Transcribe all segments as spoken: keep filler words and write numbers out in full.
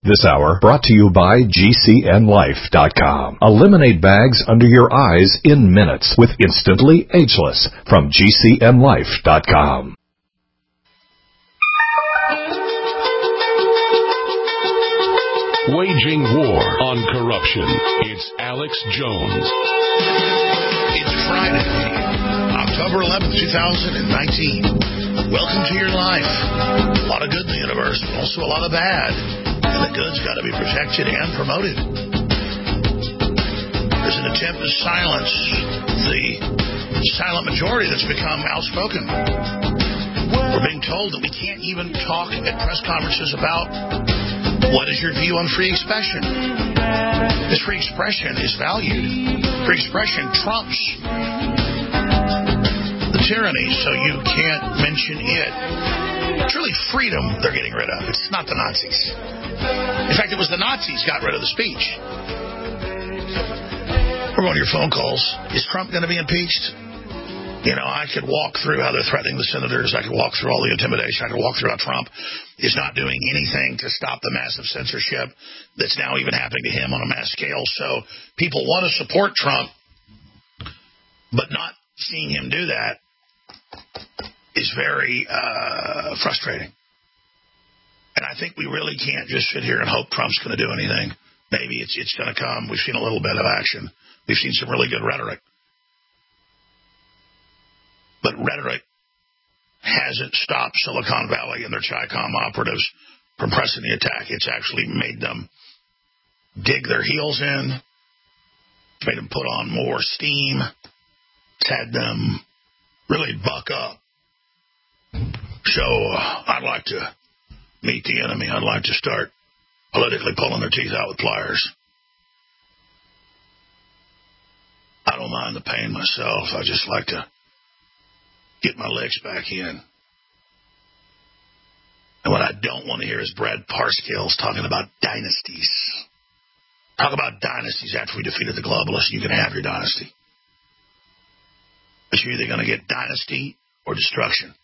This hour brought to you by G C N Life dot com. Eliminate bags under your eyes in minutes with Instantly Ageless from G C N Life dot com. Waging war on corruption. It's Alex Jones. It's Friday, October eleventh, twenty nineteen. Welcome to your life. A lot of good in the universe, but also a lot of bad. And the good's got to be protected and promoted. There's an attempt to silence the silent majority that's become outspoken. We're being told that we can't even talk at press conferences about what is your view on free expression. This free expression is valued. Free expression trumps the tyranny, so you can't mention it. It's really freedom they're getting rid of. It's not the Nazis. In fact, it was the Nazis got rid of the speech. We're going to your phone calls. Is Trump going to be impeached? You know, I could walk through how they're threatening the senators. I could walk through all the intimidation. I could walk through how Trump is not doing anything to stop the massive censorship that's now even happening to him on a mass scale. So people want to support Trump, but not seeing him do that is very uh, frustrating. And I think we really can't just sit here and hope Trump's going to do anything. Maybe it's it's going to come. We've seen a little bit of action. We've seen some really good rhetoric. But rhetoric hasn't stopped Silicon Valley and their Chi-Com operatives from pressing the attack. It's actually made them dig their heels in. It's made them put on more steam. It's had them really buck up. So uh, I'd like to meet the enemy. I'd like to start politically pulling their teeth out with pliers. I don't mind the pain myself. I just like to get my legs back in. And what I don't want to hear is Brad Parscales talking about dynasties. Talk about dynasties after we defeated the globalists. You can have your dynasty. But you're either going to get dynasty or destruction.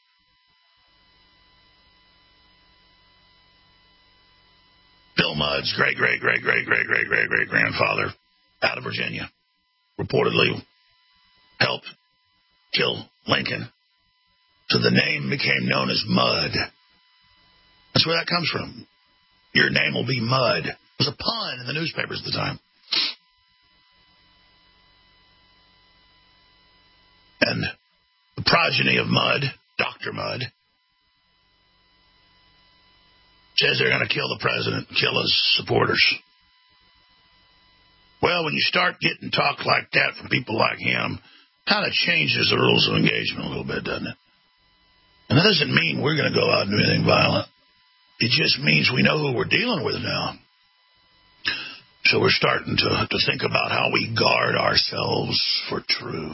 Bill Mudd's great, great, great, great, great, great, great, great grandfather out of Virginia reportedly helped kill Lincoln. So the name became known as Mudd. That's where that comes from. Your name will be Mudd. It was a pun in the newspapers at the time. And the progeny of Mudd, Doctor Mudd, says they're going to kill the president, kill his supporters. Well, when you start getting talk like that from people like him, kind of changes the rules of engagement a little bit, doesn't it? And that doesn't mean we're going to go out and do anything violent. It just means we know who we're dealing with now. So we're starting to, to think about how we guard ourselves for true.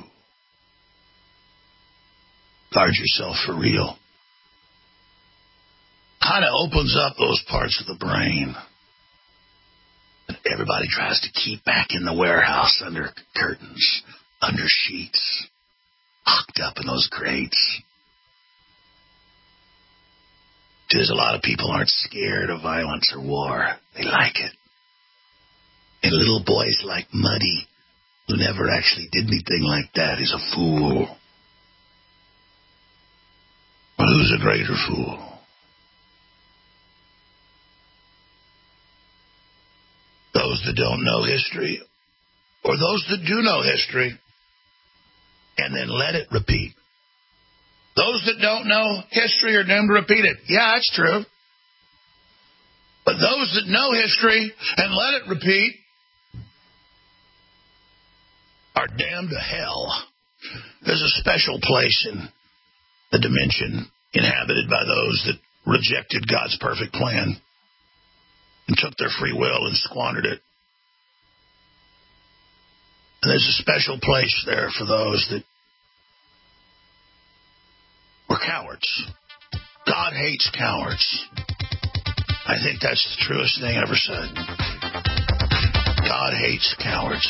Guard yourself for real. Kind of opens up those parts of the brain that everybody tries to keep back in the warehouse under curtains, under sheets, locked up in those crates. Because a lot of people aren't scared of violence or war. They like it. And little boys like Muddy, who never actually did anything like that, is a fool. But who's a greater fool? Those that don't know history, or those that do know history, and then let it repeat. Those that don't know history are doomed to repeat it. Yeah, that's true. But those that know history and let it repeat are damned to hell. There's a special place in the dimension inhabited by those that rejected God's perfect plan and took their free will and squandered it. And there's a special place there for those that were cowards. God hates cowards. I think that's the truest thing ever said. God hates cowards.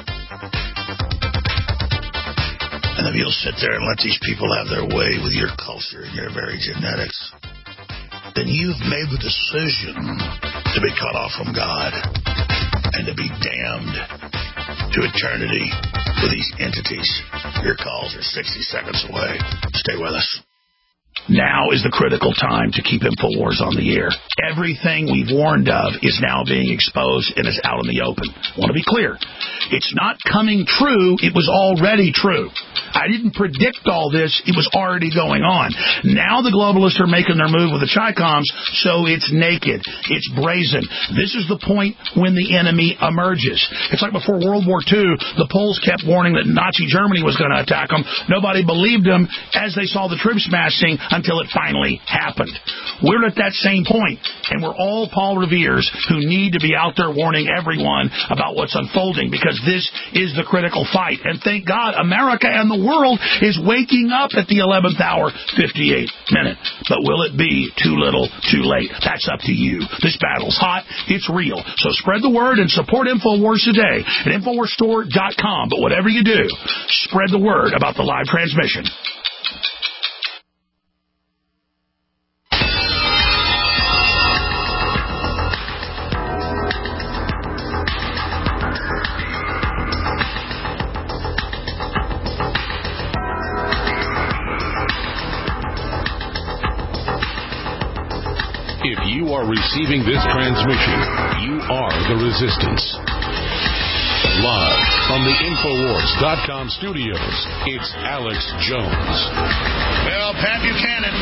And if you'll sit there and let these people have their way with your culture and your very genetics, then you've made the decision to be cut off from God and to be damned to eternity with these entities. Your calls are sixty seconds away. Stay with us. Now is the critical time to keep InfoWars on the air. Everything we've warned of is now being exposed and is out in the open. I want to be clear. It's not coming true. It was already true. I didn't predict all this. It was already going on. Now the globalists are making their move with the Chi-Coms, so it's naked. It's brazen. This is the point when the enemy emerges. It's like before World War Two, the Poles kept warning that Nazi Germany was going to attack them. Nobody believed them as they saw the troops massing until it finally happened. We're at that same point, and we're all Paul Reveres who need to be out there warning everyone about what's unfolding, because this is the critical fight. And thank God America and the world is waking up at the eleventh hour, fifty-eight minute. But will it be too little, too late? That's up to you. This battle's hot. It's real. So spread the word and support InfoWars today at Infowars Store dot com. But whatever you do, spread the word about the live transmission. If you are receiving this transmission, you are the resistance. Live from the Infowars dot com studios, it's Alex Jones. Well, Pat Buchanan,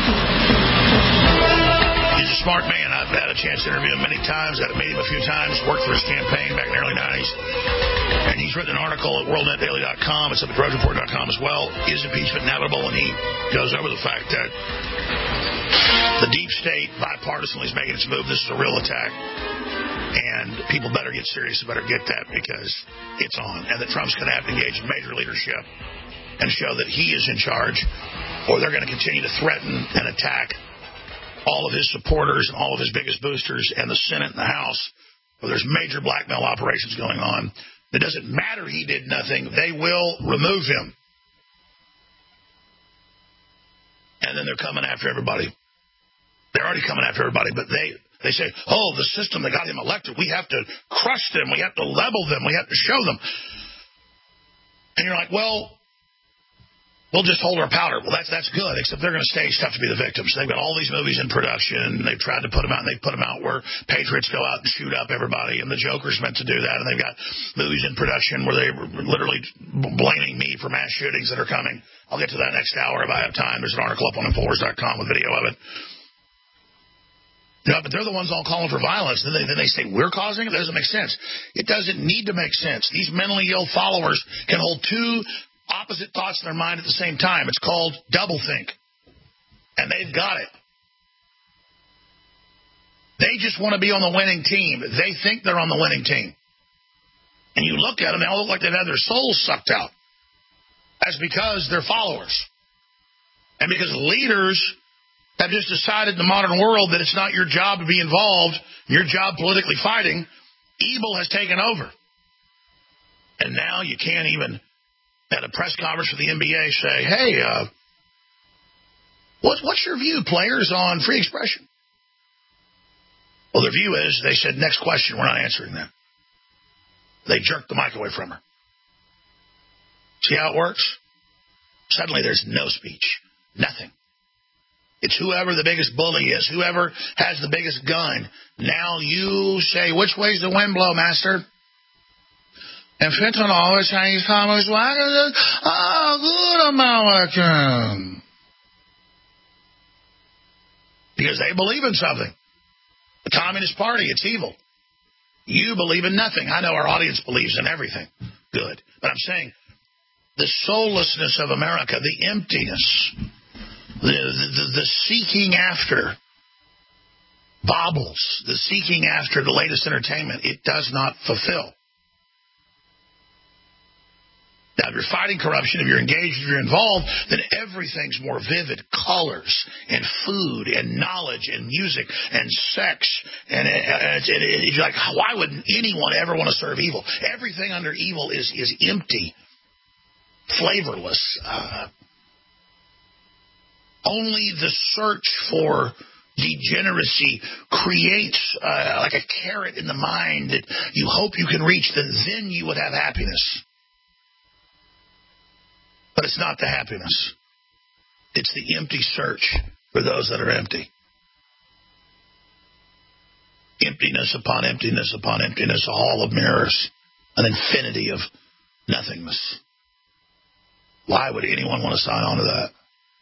he's a smart man. I've had a chance to interview him many times, had to meet him a few times, worked for his campaign back in the early nineties. And he's written an article at world net daily dot com. It's up at drudge report dot com as well. Is impeachment inevitable? And he goes over the fact that the deep state, bipartisanly, is making its move. This is a real attack. And people better get serious and better get that, because it's on. And that Trump's going to have to engage in major leadership and show that he is in charge, or they're going to continue to threaten and attack all of his supporters and all of his biggest boosters and the Senate and the House, where there's major blackmail operations going on. It doesn't matter he did nothing. They will remove him. And then they're coming after everybody. They're already coming after everybody, but they, they say, oh, the system that got him elected, we have to crush them, we have to level them, we have to show them. And you're like, well, we'll just hold our powder. Well, that's that's good, except they're going to stage stuff to be the victims. They've got all these movies in production, and they've tried to put them out, and they put them out where patriots go out and shoot up everybody, and the Joker's meant to do that, and they've got movies in production where they're literally blaming me for mass shootings that are coming. I'll get to that next hour if I have time. There's an article up on Infowars dot com with video of it. Yeah, but they're the ones all calling for violence. Then they, then they say we're causing it? That doesn't make sense. It doesn't need to make sense. These mentally ill followers can hold two opposite thoughts in their mind at the same time. It's called doublethink. And they've got it. They just want to be on the winning team. They think they're on the winning team. And you look at them, they all look like they've had their souls sucked out. That's because they're followers. And because leaders have just decided in the modern world that it's not your job to be involved, your job politically fighting, evil has taken over. And now you can't even, at a press conference for the N B A, say, hey, uh, what, what's your view, players, on free expression? Well, their view is, they said, next question, we're not answering that. They jerked the mic away from her. See how it works? Suddenly there's no speech, nothing. It's whoever the biggest bully is, whoever has the biggest gun. Now you say, which way's the wind blow, master? And fentanyl, the Chinese Communist wagon, oh, good American. Because they believe in something. The Communist Party, it's evil. You believe in nothing. I know our audience believes in everything. Good. But I'm saying the soullessness of America, the emptiness, The, the, the seeking after baubles, the seeking after the latest entertainment, it does not fulfill. Now, if you're fighting corruption, if you're engaged, if you're involved, then everything's more vivid. Colors and food and knowledge and music and sex. And, and, and, and you're like, why would anyone ever want to serve evil? Everything under evil is, is empty, flavorless. Uh, only the search for degeneracy creates uh, like a carrot in the mind that you hope you can reach, then then you would have happiness. But it's not the happiness. It's the empty search for those that are empty. Emptiness upon emptiness upon emptiness, a hall of mirrors, an infinity of nothingness. Why would anyone want to sign on to that?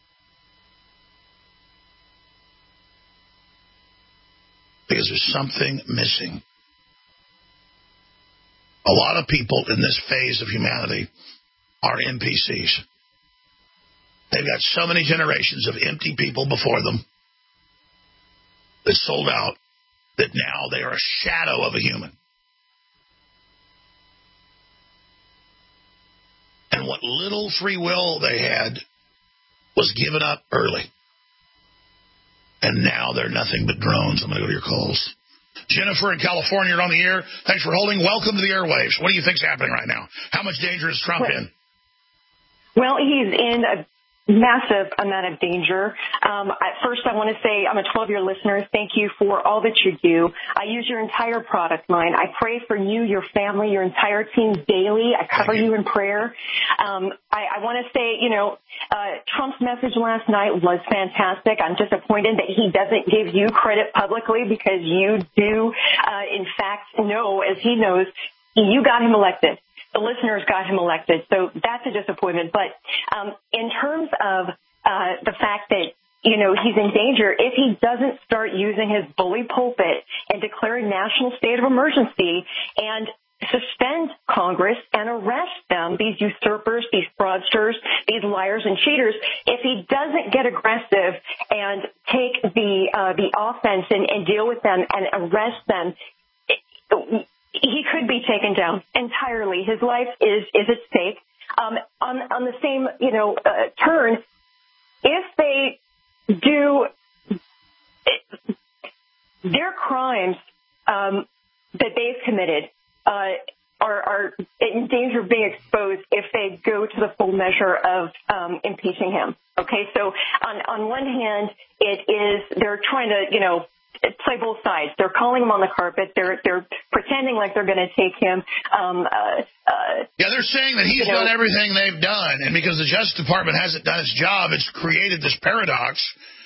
Because there's something missing. A lot of people in this phase of humanity are N P Cs. They've got so many generations of empty people before them that sold out that now they are a shadow of a human. And what little free will they had was given up early. And now they're nothing but drones. I'm going to go to your calls. Jennifer in California, you're on the air. Thanks for holding. Welcome to the airwaves. What do you think's happening right now? How much danger is Trump in? Well, he's in a massive amount of danger. Um, at first, I want to say I'm a twelve-year listener. Thank you for all that you do. I use your entire product line. I pray for you, your family, your entire team daily. I cover you. you in prayer. Um, I, I want to say, you know, uh, Trump's message last night was fantastic. I'm disappointed that he doesn't give you credit publicly because you do, uh, in fact, know, as he knows, you got him elected. The listeners got him elected, so that's a disappointment. But um, in terms of uh, the fact that, you know, he's in danger, if he doesn't start using his bully pulpit and declaring national state of emergency and suspend Congress and arrest them, these usurpers, these fraudsters, these liars and cheaters, if he doesn't get aggressive and take the uh, the offense and, and deal with them and arrest them, it, he could be taken down entirely. His life is, is at stake. Um, on, on the same, you know, uh, turn, if they do it, their crimes um, that they've committed uh, are, are in danger of being exposed if they go to the full measure of um, impeaching him. Okay, so on, on one hand, it is they're trying to, you know, play both sides. They're calling him on the carpet. They're they're pretending like they're going to take him. Um, uh, uh, yeah, they're saying that he's you know, done everything they've done, and because the Justice Department hasn't done its job, it's created this paradox.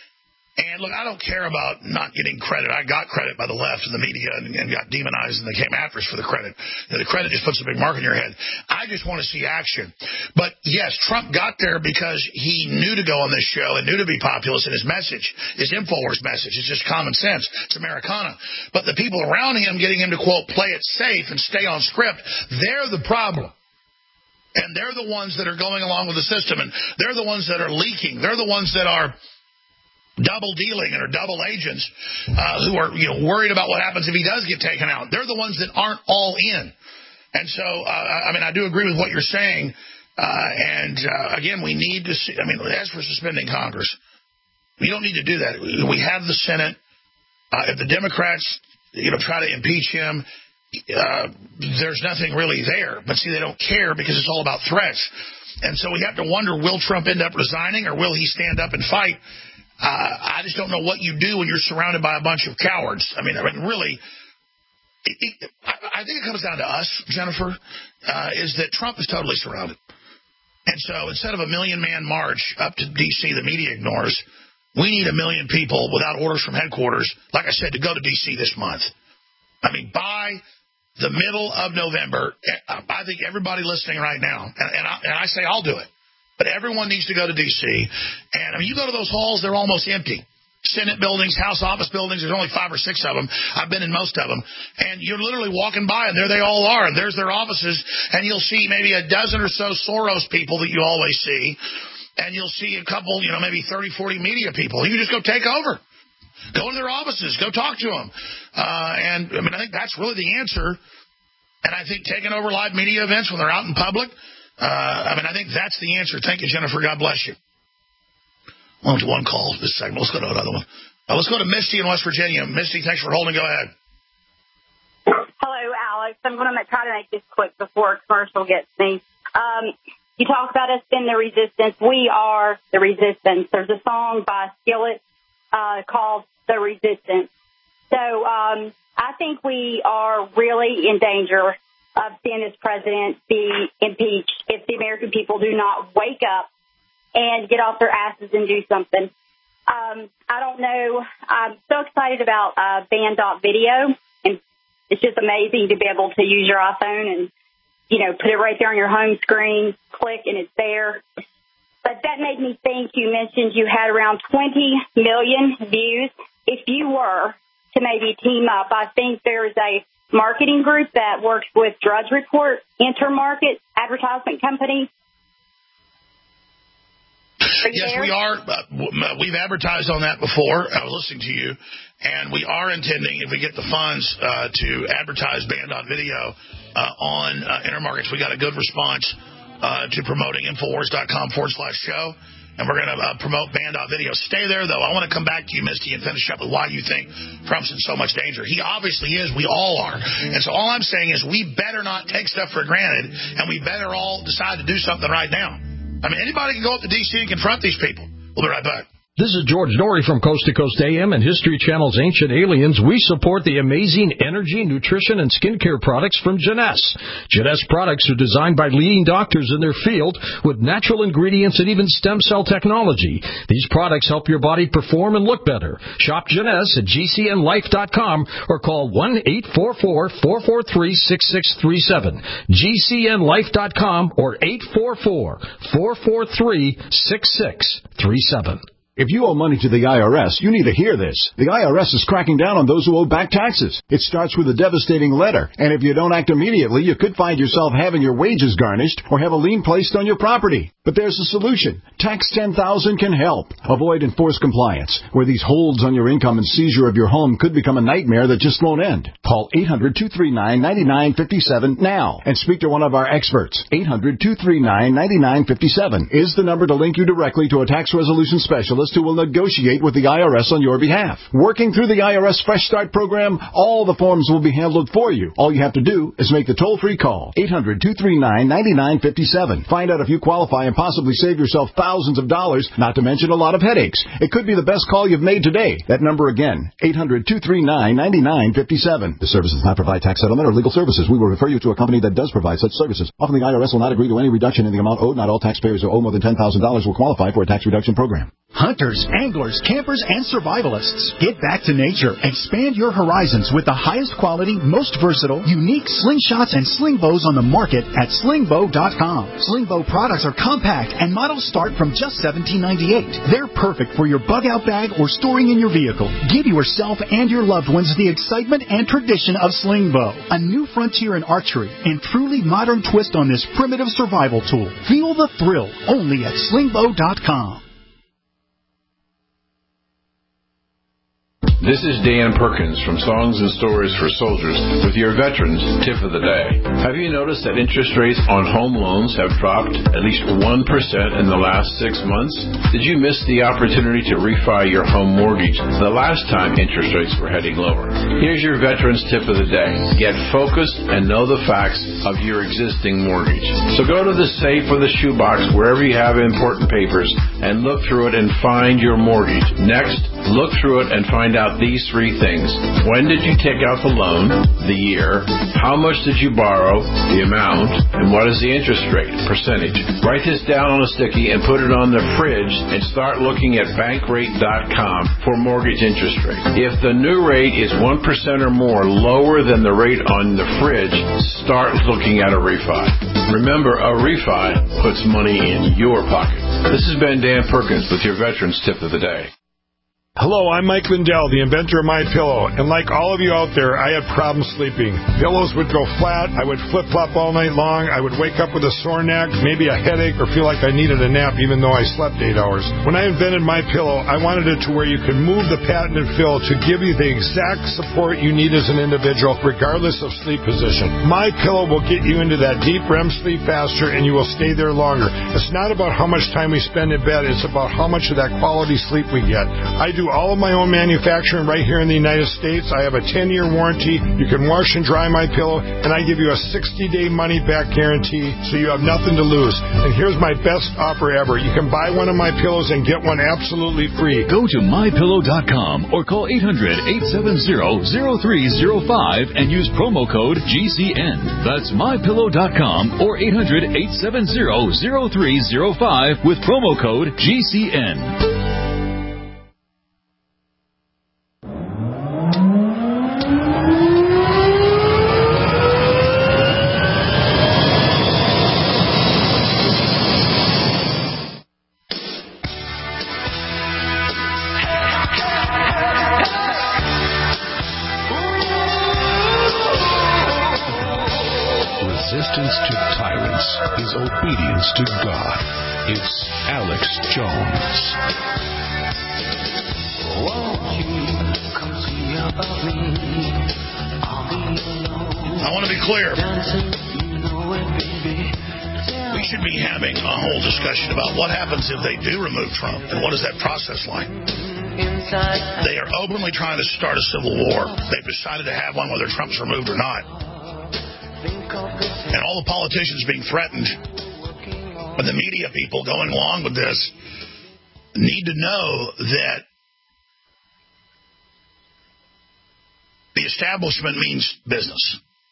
And look, I don't care about not getting credit. I got credit by the left and the media and, and got demonized, and they came after us for the credit. You know, the credit just puts a big mark in your head. I just want to see action. But, yes, Trump got there because he knew to go on this show and knew to be populist in his message, his InfoWars message. It's just common sense. It's Americana. But the people around him getting him to, quote, play it safe and stay on script, they're the problem. And they're the ones that are going along with the system, and they're the ones that are leaking. They're the ones that are double dealing or double agents uh, who are, you know, worried about what happens if he does get taken out. They're the ones that aren't all in. And so, uh, I mean, I do agree with what you're saying. Uh, and, uh, again, we need to see, I mean, as for suspending Congress, we don't need to do that. We have the Senate. Uh, if the Democrats, you know, try to impeach him, uh, there's nothing really there. But, see, they don't care because it's all about threats. And so we have to wonder, will Trump end up resigning or will he stand up and fight? Uh, I just don't know what you do when you're surrounded by a bunch of cowards. I mean, I mean, really, it, it, I, I think it comes down to us, Jennifer, uh, is that Trump is totally surrounded. And so instead of a million-man march up to D C the media ignores, we need a million people without orders from headquarters, like I said, to go to D C this month. I mean, by the middle of November, I think everybody listening right now, and, and, I, and I say I'll do it, but everyone needs to go to D C. And I mean, you go to those halls, they're almost empty. Senate buildings, House office buildings, there's only five or six of them. I've been in most of them. And you're literally walking by, and there they all are. And there's their offices. And you'll see maybe a dozen or so Soros people that you always see. And you'll see a couple, you know, maybe thirty, forty media people. You can just go take over. Go to their offices. Go talk to them. Uh, and, I mean, I think that's really the answer. And I think taking over live media events when they're out in public, Uh, I mean, I think that's the answer. Thank you, Jennifer. God bless you. Well, to one call this segment. Let's go to another one. Uh, let's go to Misty in West Virginia. Misty, thanks for holding. Go ahead. Hello, Alex. I'm going to try to make this quick before commercial gets me. Um, you talk about us being the resistance. We are the resistance. There's a song by Skillet uh, called the resistance. So um, I think we are really in danger of seeing this president be impeached if the American people do not wake up and get off their asses and do something. Um, I don't know. I'm so excited about uh, Band.video, and it's just amazing to be able to use your iPhone and, you know, put it right there on your home screen, click, and it's there. But that made me think, you mentioned you had around twenty million views. If you were to maybe team up, I think there's a marketing group that works with Drudge Report, Intermarket, advertisement company. Yes, there? we are. Uh, we've advertised on that before. I was listening to you. And we are intending, if we get the funds, uh, to advertise Band.video uh, on uh, Intermarkets. We got a good response uh, to promoting Infowars.com forward slash show. And we're going to uh, promote Band.video. Stay there, though. I want to come back to you, Misty, and finish up with why you think Trump's in so much danger. He obviously is. We all are. And so all I'm saying is we better not take stuff for granted, and we better all decide to do something right now. I mean, anybody can go up to D C and confront these people. We'll be right back. This is George Norrie from Coast to Coast A M and History Channel's Ancient Aliens. We support the amazing energy, nutrition, and skincare products from Jeunesse. Jeunesse products are designed by leading doctors in their field with natural ingredients and even stem cell technology. These products help your body perform and look better. Shop Jeunesse at G C N life dot com or call one eight four four, four four three, six six three seven. G C N life dot com or eight four four, four four three, six six three seven. If you owe money to the I R S, you need to hear this. The I R S is cracking down on those who owe back taxes. It starts with a devastating letter, and if you don't act immediately, you could find yourself having your wages garnished or have a lien placed on your property. But there's a solution. Tax ten thousand can help. Avoid enforced compliance, where these holds on your income and seizure of your home could become a nightmare that just won't end. Call eight hundred, two three nine, nine nine five seven now and speak to one of our experts. eight hundred, two three nine, nine nine five seven is the number to link you directly to a tax resolution specialist who will negotiate with the I R S on your behalf. Working through the I R S Fresh Start program, all the forms will be handled for you. All you have to do is make the toll-free call. eight hundred, two three nine, nine nine five seven. Find out if you qualify and possibly save yourself thousands of dollars, not to mention a lot of headaches. It could be the best call you've made today. That number again, eight hundred, two three nine, nine nine five seven. The service does not provide tax settlement or legal services. We will refer you to a company that does provide such services. Often the I R S will not agree to any reduction in the amount owed. Not all taxpayers who owe more than ten thousand dollars will qualify for a tax reduction program. Hunters, anglers, campers, and survivalists. Get back to nature. Expand your horizons with the highest quality, most versatile, unique slingshots and sling bows on the market at sling bow dot com. Sling bow products are compact and models start from just seventeen ninety-eight. They're perfect for your bug out bag or storing in your vehicle. Give yourself and your loved ones the excitement and tradition of sling bow, a new frontier in archery and truly modern twist on this primitive survival tool. Feel the thrill only at sling bow dot com. This is Dan Perkins from Songs and Stories for Soldiers with your Veterans Tip of the Day. Have you noticed that interest rates on home loans have dropped at least one percent in the last six months? Did you miss the opportunity to refi your home mortgage the last time interest rates were heading lower? Here's your Veterans Tip of the Day. Get focused and know the facts of your existing mortgage. So go to the safe or the shoebox, wherever you have important papers, and look through it and find your mortgage. Next, look through it and find out these three things. When did you take out the loan? The year. How much did you borrow? The amount. And what is the interest rate? Percentage. Write this down on a sticky and put it on the fridge and start looking at bankrate dot com for mortgage interest rate. If the new rate is one percent or more lower than the rate on the fridge, start looking at a refi. Remember, a refi puts money in your pocket. This has been Dan Perkins with your Veterans Tip of the Day. Hello, I'm Mike Lindell, the inventor of MyPillow, and like all of you out there, I had problems sleeping. Pillows would go flat, I would flip-flop all night long, I would wake up with a sore neck, maybe a headache, or feel like I needed a nap even though I slept eight hours. When I invented MyPillow, I wanted it to where you could move the patented fill to give you the exact support you need as an individual, regardless of sleep position. MyPillow will get you into that deep R E M sleep faster, and you will stay there longer. It's not about how much time we spend in bed, it's about how much of that quality sleep we get. I do do all of my own manufacturing right here in the United States. I have a ten-year warranty. You can wash and dry my pillow, and I give you a sixty-day money-back guarantee, so you have nothing to lose. And here's my best offer ever. You can buy one of my pillows and get one absolutely free. Go to my pillow dot com or call eight hundred, eight seven zero, zero three zero five and use promo code G C N. That's my pillow dot com or eight hundred, eight seven zero, zero three zero five with promo code G C N. Resistance to tyrants is obedience to God. It's Alex Jones. I want to be clear. We should be having a whole discussion about what happens if they do remove Trump and what is that process like. They are openly trying to start a civil war. They've decided to have one whether Trump's removed or not. And all the politicians being threatened, and the media people going along with this, need to know that the establishment means business.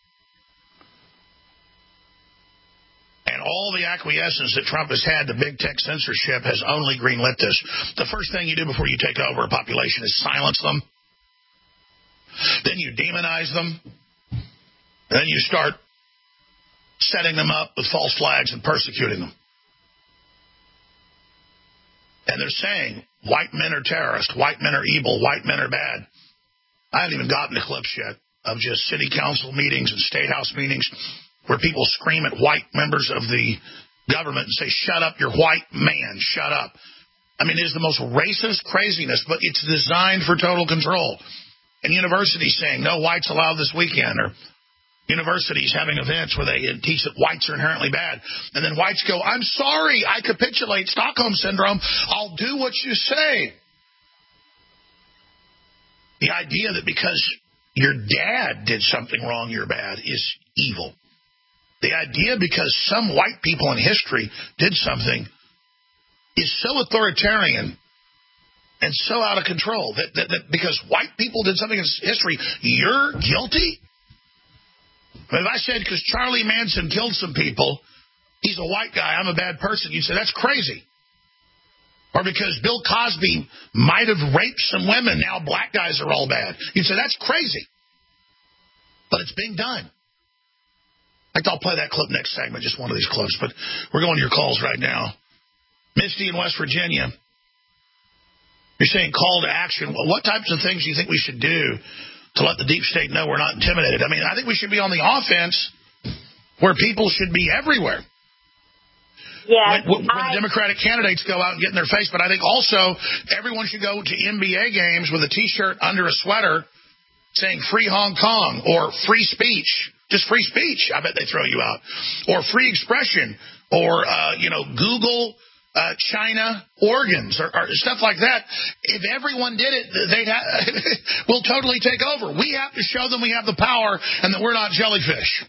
And all the acquiescence that Trump has had to big tech censorship has only greenlit this. The first thing you do before you take over a population is silence them. Then you demonize them. Then you start setting them up with false flags and persecuting them. And they're saying white men are terrorists, white men are evil, white men are bad. I haven't even gotten to clips yet of just city council meetings and state house meetings where people scream at white members of the government and say, shut up, you're white man, shut up. I mean, it is the most racist craziness, but it's designed for total control. And universities saying, no whites allowed this weekend, or universities having events where they teach that whites are inherently bad. And then whites go, I'm sorry, I capitulate, Stockholm Syndrome, I'll do what you say. The idea that because your dad did something wrong, you're bad is evil. The idea because some white people in history did something is so authoritarian and so out of control that, that, that because white people did something in history, you're guilty? If I said because Charlie Manson killed some people, he's a white guy, I'm a bad person, you'd say that's crazy. Or because Bill Cosby might have raped some women, now black guys are all bad. You'd say that's crazy. But it's being done. In fact, I'll play that clip next segment, just one of these clips. But we're going to your calls right now. Misty in West Virginia, you're saying call to action. Well, what types of things do you think we should do to let the deep state know we're not intimidated? I mean, I think we should be on the offense where people should be everywhere. Yeah, when, when I, the Democratic candidates go out and get in their face, but I think also everyone should go to N B A games with a T-shirt under a sweater saying free Hong Kong or free speech, just free speech. I bet they throw you out. Or free expression or, uh, you know, Google uh, China organs or, or stuff like that. If everyone did it, they'd ha- we'll totally take over. We have to show them we have the power and that we're not jellyfish.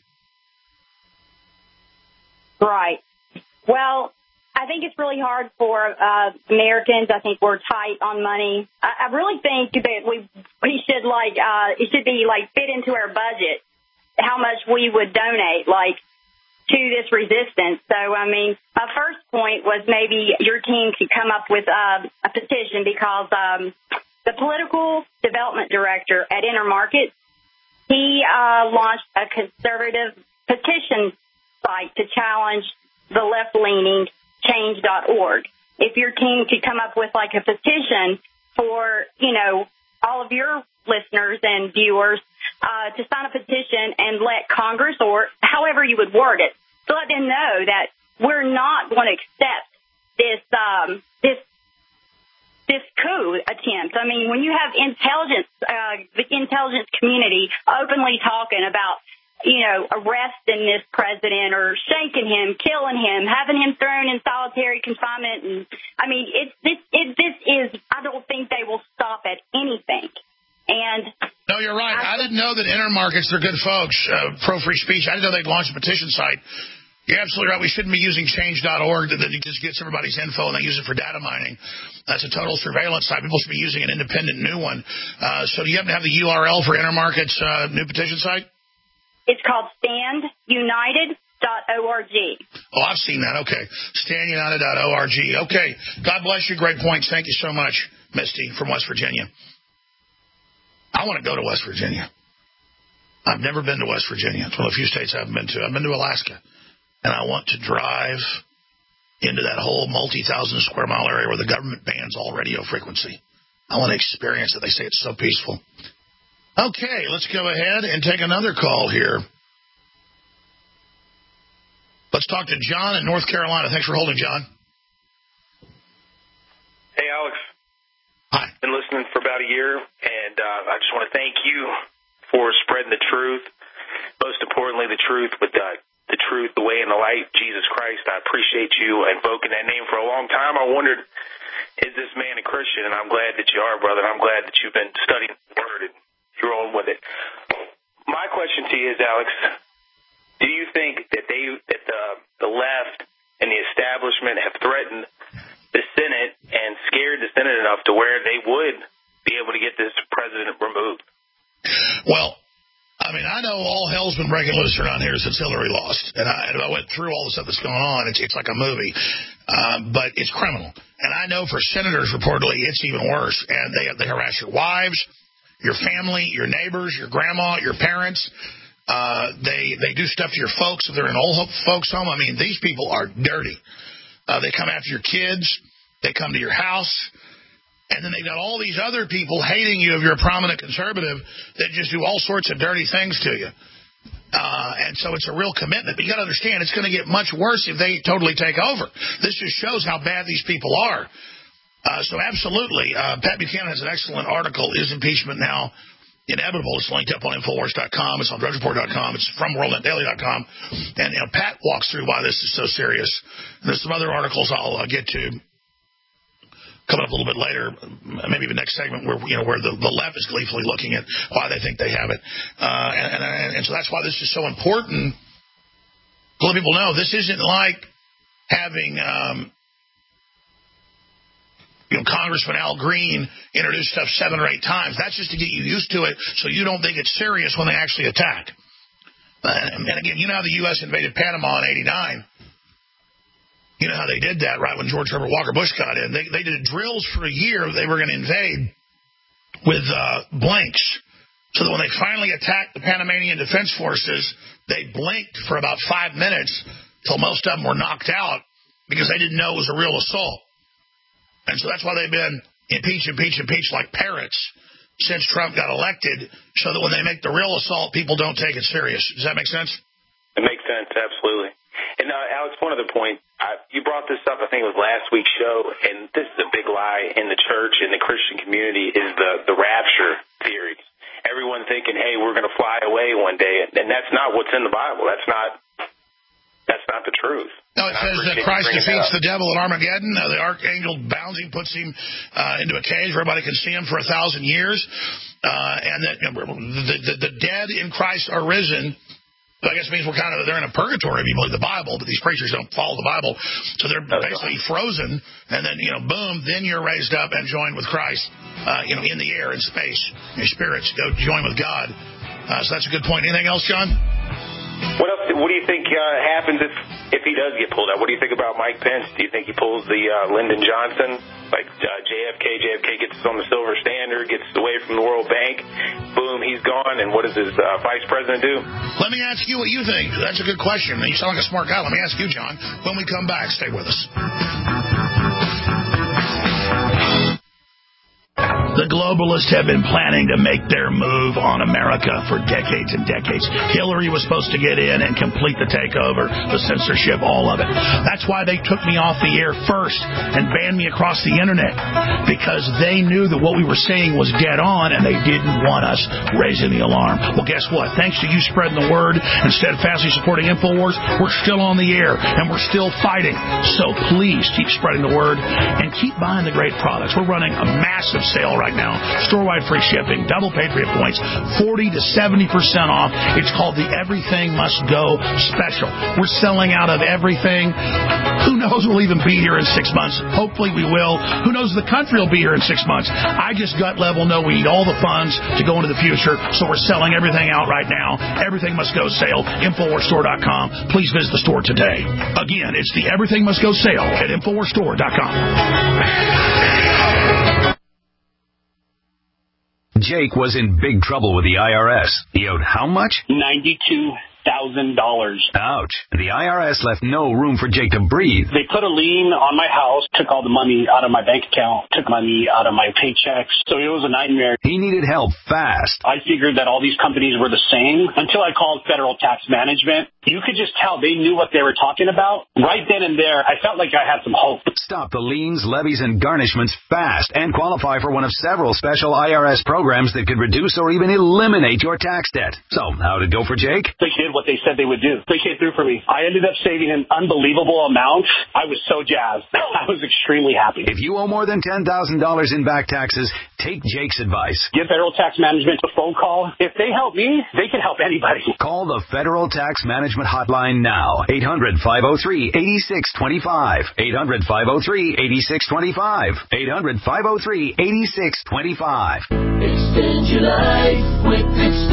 Right. Well, I think it's really hard for uh, Americans. I think we're tight on money. I, I really think that we we should like uh, it should be like fit into our budget how much we would donate like to this resistance. So I mean, my first point was maybe your team could come up with uh, a petition because um, the political development director at Intermarket, he uh, launched a conservative petition site to challenge the left-leaning change dot org. If your team could come up with like a petition for, you know, all of your listeners and viewers uh, to sign a petition and let Congress, or however you would word it, to let them know that we're not going to accept this um, this this coup attempt. I mean, when you have intelligence, uh, the intelligence community openly talking about, you know, arresting this president or shaking him, killing him, having him thrown in solitary confinement. And I mean, it's this, it, this is, I don't think they will stop stop at anything. And no, you're right. I, I didn't know that Intermarkets, they're good folks, uh, pro-free speech. I didn't know they'd launched a petition site. You're absolutely right. We shouldn't be using change dot org that just gets everybody's info and they use it for data mining. That's a total surveillance site. People should be using an independent new one. Uh, so do you happen to have the U R L for Intermarket's uh, new petition site? It's called stand united dot org. Oh, I've seen that. Okay. stand united dot org. Okay. God bless you. Great points. Thank you so much, Misty from West Virginia. I want to go to West Virginia. I've never been to West Virginia. It's one of the few states I haven't been to. I've been to Alaska. And I want to drive into that whole multi-thousand square mile area where the government bans all radio frequency. I want to experience it. They say it's so peaceful. Okay, let's go ahead and take another call here. Let's talk to John in North Carolina. Thanks for holding, John. Hey, Alex. Hi. Been listening for about a year, and uh, I just want to thank you for spreading the truth. Most importantly, the truth with uh, the truth, the way, and the light, Jesus Christ. I appreciate you invoking that name for a long time. I wondered, is this man a Christian? And I'm glad that you are, brother. I'm glad that you've been studying the Word and you're on with it. My question to you is, Alex, do you think that they, that the the left and the establishment have threatened the Senate and scared the Senate enough to where they would be able to get this president removed? Well, I mean, I know all hell's been breaking loose around here since Hillary lost. And I, and I went through all the stuff that's going on. It's, it's like a movie. Uh, but it's criminal. And I know for senators, reportedly, it's even worse. And they they harass your wives, your family, your neighbors, your grandma, your parents. Uh, they, they do stuff to your folks if they're in old folks' home. I mean, these people are dirty. Uh, they come after your kids. They come to your house. And then they've got all these other people hating you if you're a prominent conservative that just do all sorts of dirty things to you. Uh, and so it's a real commitment. But you got to understand, it's going to get much worse if they totally take over. This just shows how bad these people are. Uh, so absolutely. Uh, Pat Buchanan has an excellent article, Is Impeachment Now Inevitable? It's linked up on Infowars dot com. It's on Drudge Report dot com. It's from World Net Daily dot com. And you know, Pat walks through why this is so serious. And there's some other articles I'll uh, get to coming up a little bit later, maybe the next segment, where you know where the, the left is gleefully looking at why they think they have it, uh, and, and, and so that's why this is so important to let people know this isn't like having um, you know Congressman Al Green introduce stuff seven or eight times. That's just to get you used to it, so you don't think it's serious when they actually attack. Uh, and, and again, you know how the U S invaded Panama in eighty-nine. You know how they did that, right, when George Herbert Walker Bush got in. They, they did drills for a year. They were going to invade with uh, blanks. So that when they finally attacked the Panamanian Defense Forces, they blinked for about five minutes till most of them were knocked out because they didn't know it was a real assault. And so that's why they've been impeach, impeach, impeach like parrots since Trump got elected, so that when they make the real assault, people don't take it serious. Does that make sense? It makes sense, absolutely. And, uh, Alex, one other point. I, you brought this up, I think it was last week's show, and this is a big lie in the church, in the Christian community, is the, the rapture theory. Everyone thinking, hey, we're going to fly away one day, and that's not what's in the Bible. That's not that's not the truth. No, it says that Christ defeats the devil at Armageddon. Uh, the archangel bounds him, puts him uh, into a cage where everybody can see him for a thousand years, uh, and that you know, the, the, the dead in Christ are risen. I guess it means we're kind of, they're in a purgatory if you believe the Bible, but these preachers don't follow the Bible. So they're That's basically right. frozen, and then, you know, boom, then you're raised up and joined with Christ, uh, you know, in the air, in space. Your spirits go join with God. Uh, so that's a good point. Anything else, John? What else? What do you think uh, happens if if he does get pulled out? What do you think about Mike Pence? Do you think he pulls the uh, Lyndon Johnson, like uh, J F K? J F K gets on the silver standard, gets away from the World Bank. Boom, he's gone. And what does his uh, vice president do? Let me ask you what you think. That's a good question. You sound like a smart guy. Let me ask you, John. When we come back, stay with us. The globalists have been planning to make their move on America for decades and decades. Hillary was supposed to get in and complete the takeover, the censorship, all of it. That's why they took me off the air first and banned me across the internet, because they knew that what we were saying was dead on and they didn't want us raising the alarm. Well, guess what? Thanks to you spreading the word and steadfastly supporting InfoWars, we're still on the air and we're still fighting. So please keep spreading the word and keep buying the great products. We're running a massive sale right right now. Store-wide free shipping, double Patriot points, forty to seventy percent off. It's called the Everything Must Go Special. We're selling out of everything. Who knows we'll even be here in six months. Hopefully we will. Who knows the country will be here in six months. I just gut level know we need all the funds to go into the future, so we're selling everything out right now. Everything Must Go sale, Infowars Store dot com. Please visit the store today. Again, it's the Everything Must Go sale at Infowars Store dot com. Jake was in big trouble with the I R S. He owed how much? ninety-two thousand dollars. Ouch. The I R S left no room for Jake to breathe. They put a lien on my house, took all the money out of my bank account, took money out of my paychecks. So it was a nightmare. He needed help fast. I figured that all these companies were the same until I called Federal Tax Management. You could just tell they knew what they were talking about. Right then and there, I felt like I had some hope. Stop the liens, levies, and garnishments fast and qualify for one of several special I R S programs that could reduce or even eliminate your tax debt. So, how'd it go for Jake? They did what they said they would do. They came through for me. I ended up saving an unbelievable amount. I was so jazzed. I was extremely happy. If you owe more than ten thousand dollars in back taxes, take Jake's advice. Give Federal Tax Management a phone call. If they help me, they can help anybody. Call the Federal Tax Management Hotline now. eight hundred, five oh three, eight six two five. eight hundred, five oh three, eight six two five. eight hundred, five oh three, eight six two five. Extend your life with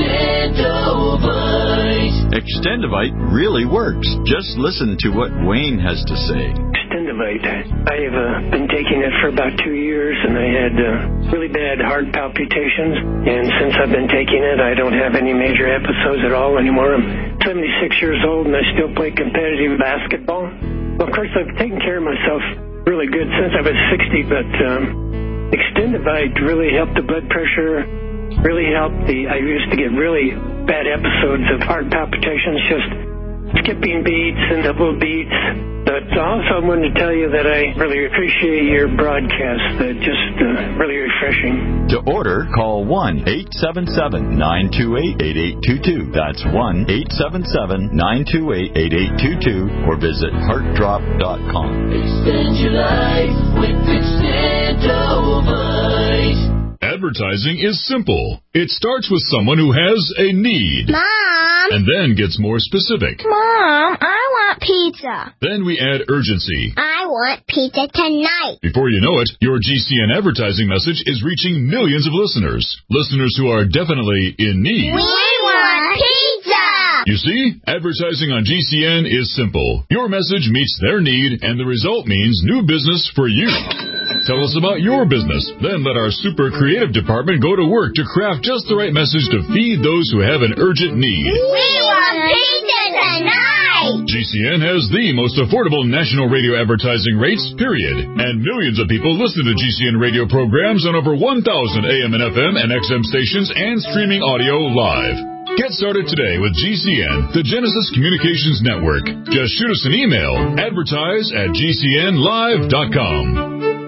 Extendovite. Extendovite really works. Just listen to what Wayne has to say. Extendovite. I have uh, been taking it for about two years, and I had uh, really bad heart palpitations. And since I've been taking it, I don't have any major episodes at all anymore. I'm seventy-six years old, and I still play competitive basketball. Well, of course, I've taken care of myself really good since I was sixty, but um, Extendovite really helped the blood pressure, really helped the, I used to get really bad episodes of heart palpitations, just skipping beats and double beats. But also I wanted to tell you that I really appreciate your broadcast. Uh, just uh, really refreshing. To order, call one eight seven seven, nine two eight, eight eight two two. That's one eight seven seven, nine two eight, eight eight two two or visit heart drop dot com. Extend your life with Extendovite. Advertising is simple. It starts with someone who has a need. Mom! And then gets more specific. Mom, I want pizza. Then we add urgency. I want pizza tonight. Before you know it, your G C N advertising message is reaching millions of listeners. Listeners who are definitely in need. We want pizza! You see, advertising on G C N is simple. Your message meets their need, and the result means new business for you. Tell us about your business. Then let our super creative department go to work to craft just the right message to feed those who have an urgent need. We want pizza tonight! G C N has the most affordable national radio advertising rates, period. And millions of people listen to G C N radio programs on over one thousand A M and F M and X M stations and streaming audio live. Get started today with G C N, the Genesis Communications Network. Just shoot us an email, advertise at G C N live dot com.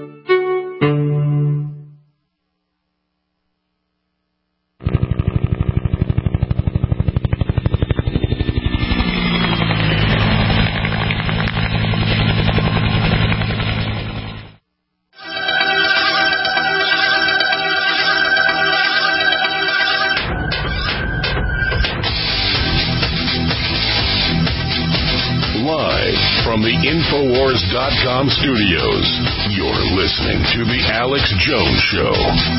From the Infowars dot com studios, you're listening to The Alex Jones Show.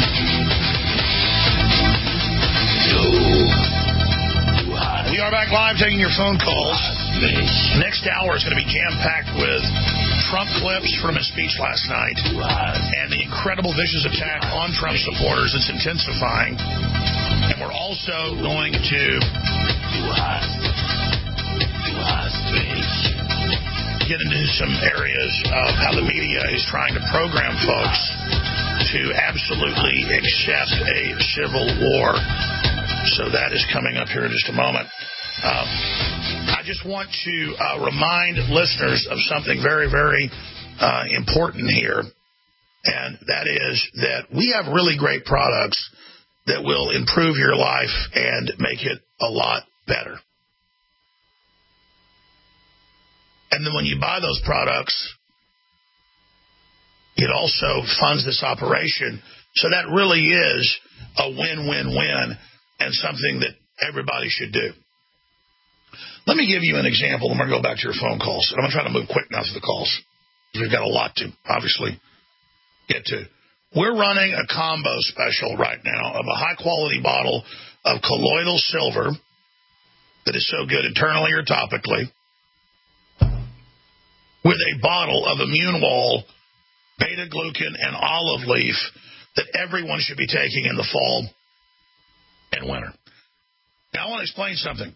We are back live taking your phone calls. Next hour is going to be jam-packed with Trump clips from his speech last night and the incredible vicious attack on Trump supporters. It's intensifying. And we're also going to get into some areas of how the media is trying to program folks to absolutely accept a civil war. So that is coming up here in just a moment. Um, I just want to uh, remind listeners of something very, very uh, important here, and that is that we have really great products that will improve your life and make it a lot better. And then when you buy those products, it also funds this operation So that really is a win-win-win and something that everybody should do. Let me give you an example. I'm going to go back to your phone calls. I'm going to try to move quick now to the calls. We've got a lot to, obviously, get to. We're running a combo special right now of a high-quality bottle of colloidal silver that is so good internally or topically with a bottle of Immune Wall, beta-glucan, and olive leaf that everyone should be taking in the fall and winter. Now, I want to explain something.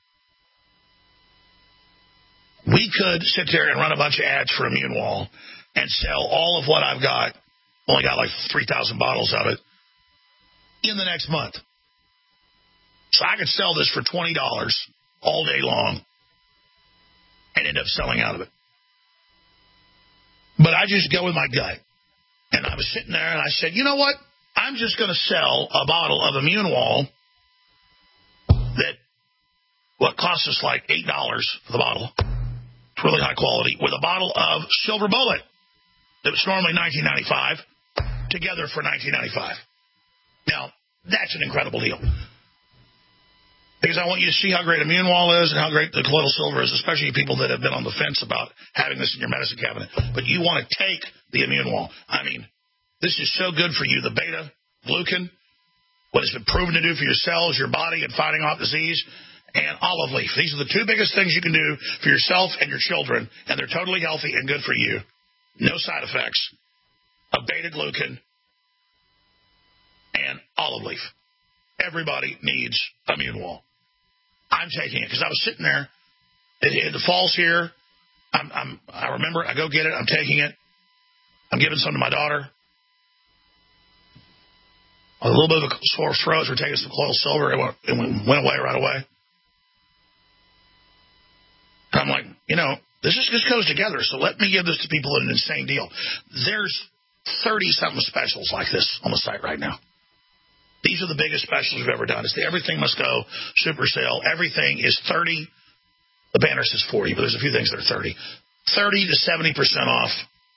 We could sit there and run a bunch of ads for Immune Wall and sell all of what I've got. Only got like three thousand bottles of it in the next month. So I could sell this for twenty dollars all day long and end up selling out of it. But I just go with my gut. And I was sitting there and I said, you know what? I'm just going to sell a bottle of Immune Wall that what costs us like eight dollars for the bottle. It's really high quality. With a bottle of Silver Bullet that was normally nineteen ninety-five dollars together for nineteen ninety-five dollars. Now, that's an incredible deal. Because I want you to see how great Immune Wall is and how great the colloidal silver is, especially people that have been on the fence about having this in your medicine cabinet. But you want to take the Immune Wall. I mean, this is so good for you. The beta-glucan, what it's been proven to do for your cells, your body, and fighting off disease, and olive leaf. These are the two biggest things you can do for yourself and your children, and they're totally healthy and good for you. No side effects of beta-glucan and olive leaf. Everybody needs Immune Wall. I'm taking it because I was sitting there. It, it, the fall's here. I'm, I'm, I remember. I go get it. I'm taking it. I'm giving some to my daughter. A little bit of a sore throat. We're taking some colloidal silver. It went, it went away right away. And I'm like, you know, this just, just goes together. So let me give this to people at an insane deal. There's thirty-something specials like this on the site right now. These are the biggest specials we've ever done. It's the Everything Must Go super sale. Everything is thirty. The banner says forty, but there's a few things that are thirty. thirty to seventy percent off.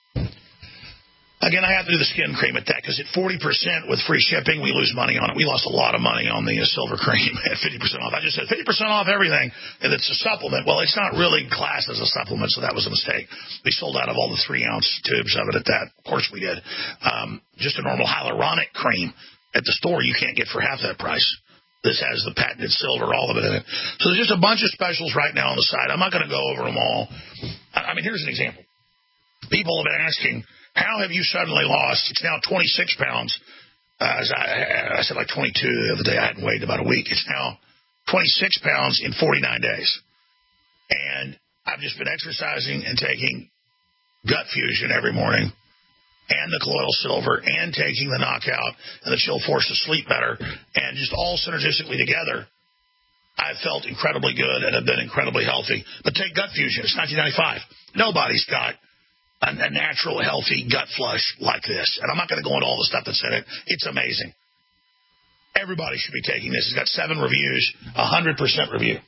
Again, I have to do the skin cream at that because at forty percent with free shipping, we lose money on it. We lost a lot of money on the uh, silver cream at fifty percent off. I just said fifty percent off everything, and it's a supplement. Well, it's not really classed as a supplement, so that was a mistake. We sold out of all the three-ounce tubes of it at that. Of course we did. Um, just a normal hyaluronic cream at the store you can't get for half that price. This has the patented silver, all of it in it. So there's just a bunch of specials right now on the site. I'm not going to go over them all. I mean, here's an example. People have been asking, how have you suddenly lost? It's now twenty-six pounds. Uh, as I, I said like twenty-two the other day. I hadn't weighed about a week. It's now twenty-six pounds in forty-nine days. And I've just been exercising and taking gut fusion every morning and the colloidal silver and taking the knockout and the chill force to sleep better and just all synergistically together. I've felt incredibly good and have been incredibly healthy. But take gut fusion. It's nineteen ninety-five. Nobody's got a, a natural, healthy gut flush like this. And I'm not going to go into all the stuff that's in it. It's amazing. Everybody should be taking this. It's got seven reviews, one hundred percent review.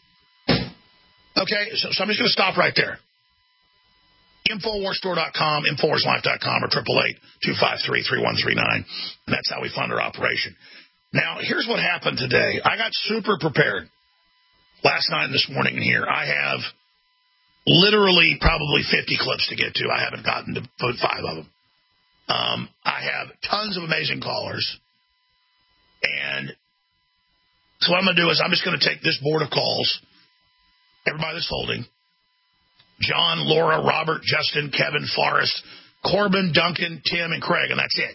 Okay, so, so I'm just going to stop right there. Infowars store dot com, Infowars life dot com, or eight eight eight, two five three, three one three nine. And that's how we fund our operation. Now, here's what happened today. I got super prepared last night and this morning in here. I have literally probably fifty clips to get to. I haven't gotten to put five of them. Um, I have tons of amazing callers. And so what I'm going to do is I'm just going to take this board of calls, everybody that's holding, John, Laura, Robert, Justin, Kevin, Forrest, Corbin, Duncan, Tim, and Craig, and that's it.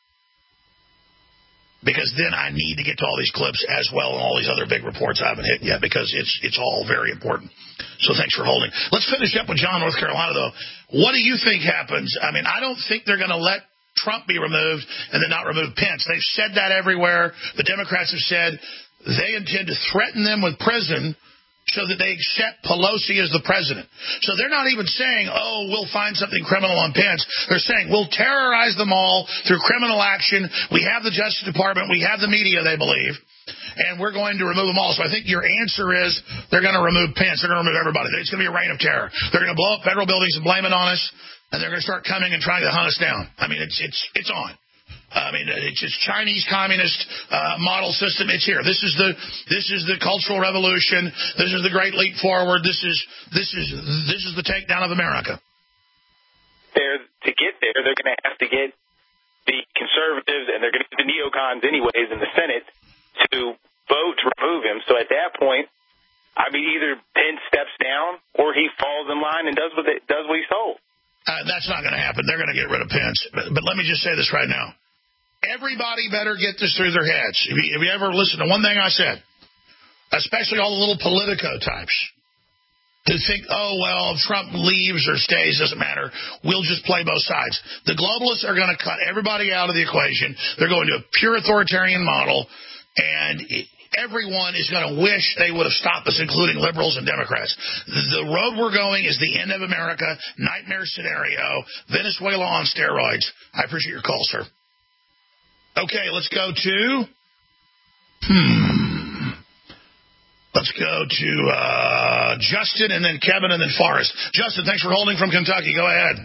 Because then I need to get to all these clips as well and all these other big reports I haven't hit yet because it's it's all very important. So thanks for holding. Let's finish up with John, North Carolina, though. What do you think happens? I mean, I don't think they're going to let Trump be removed and then not remove Pence. They've said that everywhere. The Democrats have said they intend to threaten them with prison so that they accept Pelosi as the president. So they're not even saying, oh, we'll find something criminal on Pence. They're saying, we'll terrorize them all through criminal action. We have the Justice Department. We have the media, they believe. And we're going to remove them all. So I think your answer is they're going to remove Pence. They're going to remove everybody. It's going to be a reign of terror. They're going to blow up federal buildings and blame it on us. And they're going to start coming and trying to hunt us down. I mean, it's it's it's on. I mean, it's just Chinese communist uh, model system. It's here. This is the this is the Cultural Revolution. This is the Great Leap Forward. This is this is this is the takedown of America. There to get there, they're going to have to get the conservatives and they're going to get the neocons anyways in the Senate to vote to remove him. So at that point, I mean, either Pence steps down or he falls in line and does what it, does what he's told. Uh, that's not going to happen. They're going to get rid of Pence. But, but let me just say this right now. Everybody better get this through their heads. If you, if you ever listen to one thing I said, especially all the little Politico types, to think, oh, well, if Trump leaves or stays, doesn't matter. We'll just play both sides. The globalists are going to cut everybody out of the equation. They're going to a pure authoritarian model, and everyone is going to wish they would have stopped us, including liberals and Democrats. The road we're going is the end of America, nightmare scenario, Venezuela on steroids. I appreciate your call, sir. Okay, let's go to... Hmm... Let's go to uh, Justin and then Kevin and then Forrest. Justin, thanks for holding from Kentucky. Go ahead.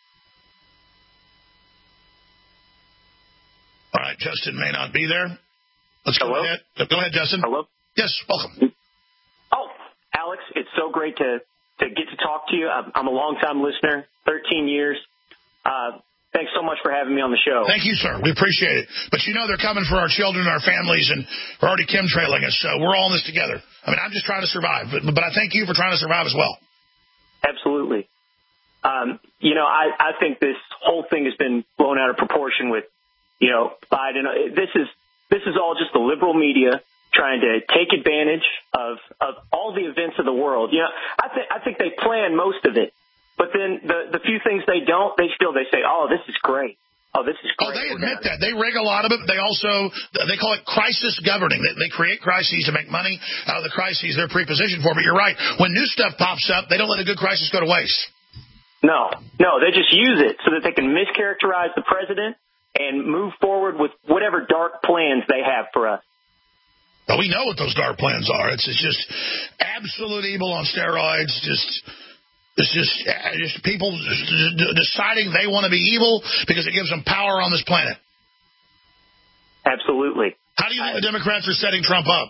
All right, Justin may not be there. Let's go Hello? ahead. Go ahead, Justin. Hello? Yes, welcome. Oh, Alex, it's so great to, to get to talk to you. I'm, I'm a long-time listener, thirteen years. Uh, Thanks so much for having me on the show. Thank you, sir. We appreciate it. But you know they're coming for our children and our families, and we're already chemtrailing us, so we're all in this together. I mean, I'm just trying to survive, but, but I thank you for trying to survive as well. Absolutely. Um, you know, I, I think this whole thing has been blown out of proportion with, you know, Biden. This is this is all just the liberal media trying to take advantage of, of all the events of the world. You know, I, th- I think they plan most of it. But then the the few things they don't, they still they say, oh, this is great. Oh, this is great. Oh, they admit that. They rig a lot of it. But they also, they call it crisis governing. They, they create crises to make money out of the crises they're prepositioned for. But you're right. When new stuff pops up, they don't let a good crisis go to waste. No, no, they just use it so that they can mischaracterize the president and move forward with whatever dark plans they have for us. Well, we know what those dark plans are. It's, it's just absolute evil on steroids, just... It's just, just people deciding they want to be evil because it gives them power on this planet. Absolutely. How do you think the Democrats are setting Trump up?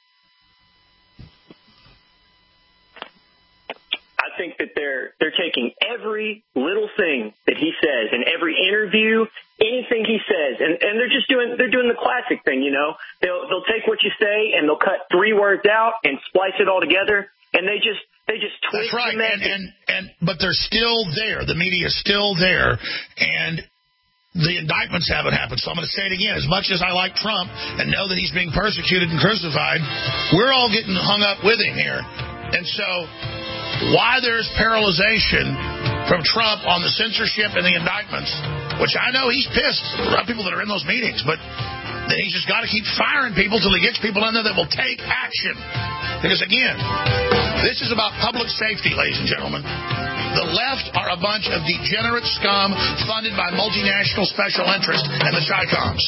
I think that they're they're taking every little thing that he says in every interview, anything he says, and, and they're just doing they're doing the classic thing, you know. They'll they'll take what you say and they'll cut three words out and splice it all together, and they just. They just twist That's right, and, and, and but they're still there. The media is still there, and the indictments haven't happened. So I'm going to say it again. As much as I like Trump and know that he's being persecuted and crucified, we're all getting hung up with him here. And so why there's paralyzation from Trump on the censorship and the indictments, which I know he's pissed. A lot of people that are in those meetings, but then he's just got to keep firing people till he gets people in there that will take action. Because, again, this is about public safety, ladies and gentlemen. The left are a bunch of degenerate scum funded by multinational special interests and the Chi-Coms.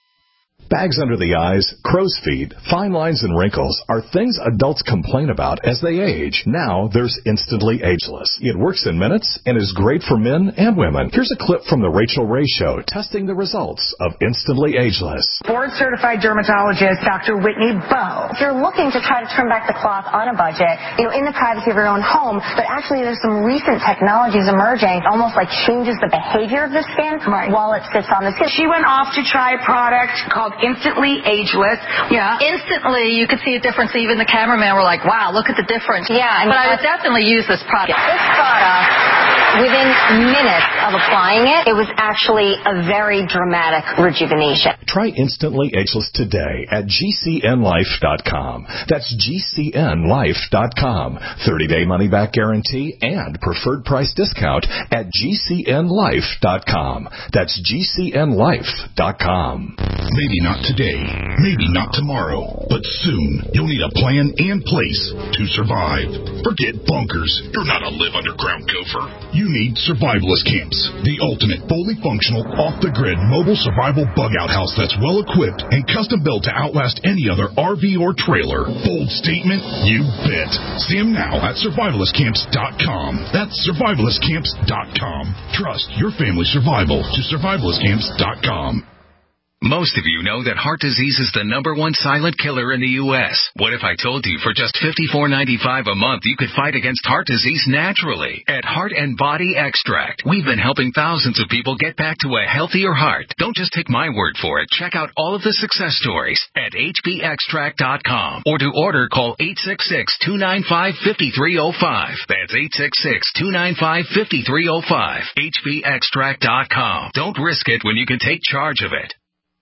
Bags under the eyes, crow's feet, fine lines, and wrinkles are things adults complain about as they age. Now there's Instantly Ageless. It works in minutes and is great for men and women. Here's a clip from The Rachel Ray Show testing the results of Instantly Ageless. Board-certified dermatologist Doctor Whitney Bowe. If you're looking to try to turn back the clock on a budget, you know, in the privacy of your own home, but actually there's some recent technologies emerging, almost like changes the behavior of the skin right. while it sits on the skin. She went off to try a product called Instantly Ageless. Yeah. Instantly, you could see a difference. Even the cameraman were like, wow, look at the difference. Yeah. I mean, but I would definitely use this product. This product, within minutes of applying it, it was actually a very dramatic rejuvenation. Try Instantly Ageless today at G C N life dot com. That's G C N life dot com. thirty-day money-back guarantee and preferred price discount at G C N life dot com. That's G C N life dot com. Maybe not today, maybe not tomorrow, but soon you'll need a plan and place to survive. Forget bunkers. You're not a live underground gopher. You need survivalist camps, the ultimate fully functional, off-the-grid mobile survival bug-out house that's well-equipped and custom-built to outlast any other R V or trailer. Bold statement? You bet. See them now at survivalist camps dot com. That's survivalist camps dot com. Trust your family's survival to survivalist camps dot com. Most of you know that heart disease is the number one silent killer in the U S What if I told you for just fifty-four ninety-five a month you could fight against heart disease naturally? At Heart and Body Extract, we've been helping thousands of people get back to a healthier heart. Don't just take my word for it. Check out all of the success stories at H B extract dot com. Or to order, call eight six six, two nine five, five three zero five. That's eight six six, two nine five, five three zero five. H B extract dot com. Don't risk it when you can take charge of it.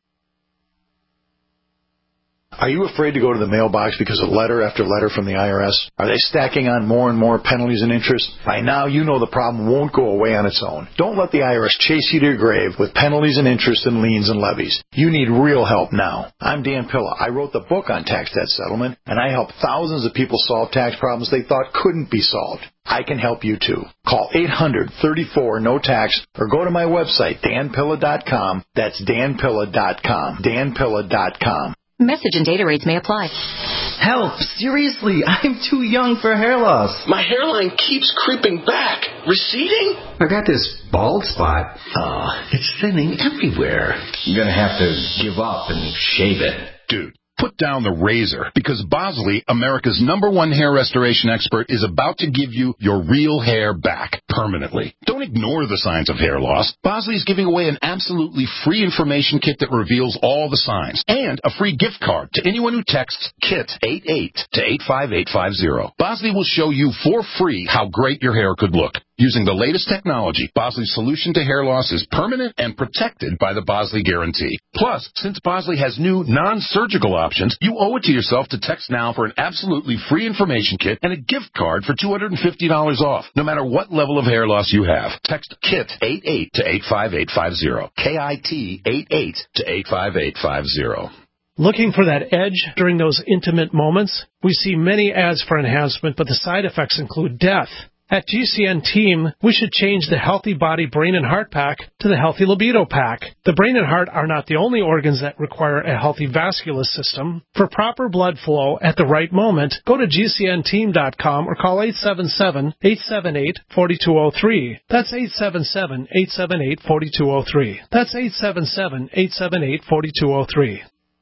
Are you afraid to go to the mailbox because of letter after letter from the I R S? Are they stacking on more and more penalties and interest? By now, you know the problem won't go away on its own. Don't let the I R S chase you to your grave with penalties and interest and liens and levies. You need real help now. I'm Dan Pilla. I wrote the book on tax debt settlement, and I help thousands of people solve tax problems they thought couldn't be solved. I can help you too. Call eight hundred, thirty-four, no tax or go to my website, dan pilla dot com. That's dan pilla dot com. dan pilla dot com. Message and data rates may apply. Help! Seriously, I'm too young for hair loss. My hairline keeps creeping back. Receding? I got this bald spot. Oh, it's thinning everywhere. You're gonna have to give up and shave it. Dude, put down the razor, because Bosley, America's number one hair restoration expert, is about to give you your real hair back permanently. Don't ignore the signs of hair loss. Bosley is giving away an absolutely free information kit that reveals all the signs, and a free gift card to anyone who texts KIT eighty-eight to eight five eight five zero. Bosley will show you for free how great your hair could look. Using the latest technology, Bosley's solution to hair loss is permanent and protected by the Bosley Guarantee. Plus, since Bosley has new non-surgical options, you owe it to yourself to text now for an absolutely free information kit and a gift card for two hundred fifty dollars off, no matter what level of hair loss you have. Text KIT eighty-eight to eight five eight five zero. K I T eighty-eight to eight five eight five zero. Looking for that edge during those intimate moments? We see many ads for enhancement, but the side effects include death. At G C N Team, we should change the Healthy Body, Brain, and Heart Pack to the Healthy Libido Pack. The brain and heart are not the only organs that require a healthy vascular system. For proper blood flow at the right moment, go to G C N team dot com or call eight seven seven, eight seven eight, four two zero three. That's eight seven seven, eight seven eight, four two zero three. That's eight seven seven, eight seven eight, four two zero three.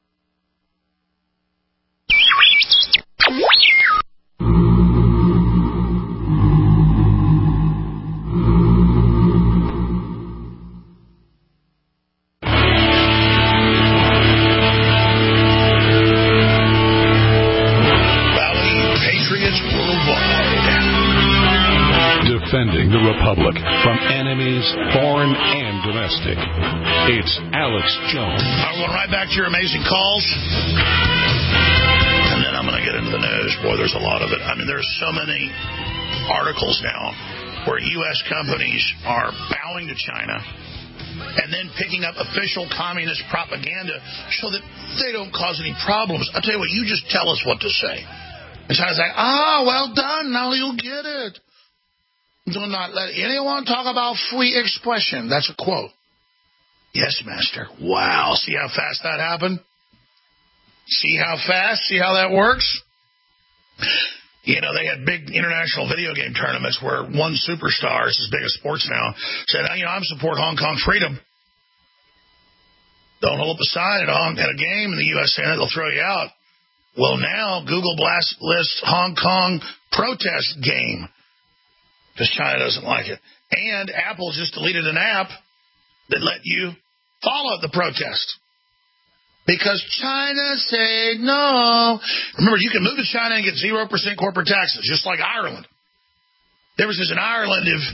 Defending the Republic from enemies, foreign and domestic. It's Alex Jones. I'm going right back to your amazing calls. And then I'm going to get into the news. Boy, there's a lot of it. I mean, there's so many articles now where U S companies are bowing to China and then picking up official communist propaganda so that they don't cause any problems. I'll tell you what, you just tell us what to say. And China's like, ah, well done, now you'll get it. Do not let anyone talk about free expression. That's a quote. Yes, Master. Wow. See how fast that happened? See how fast? See how that works? You know, they had big international video game tournaments where one superstar, is as big as sports now, said, you know, I support Hong Kong freedom. Don't hold up a sign at a, at a game in the U S Senate. They'll throw you out. Well, now Google blast lists Hong Kong protest game. Because China doesn't like it. And Apple just deleted an app that let you follow the protest. Because China said no. Remember, you can move to China and get zero percent corporate taxes, just like Ireland. There was this in Ireland, if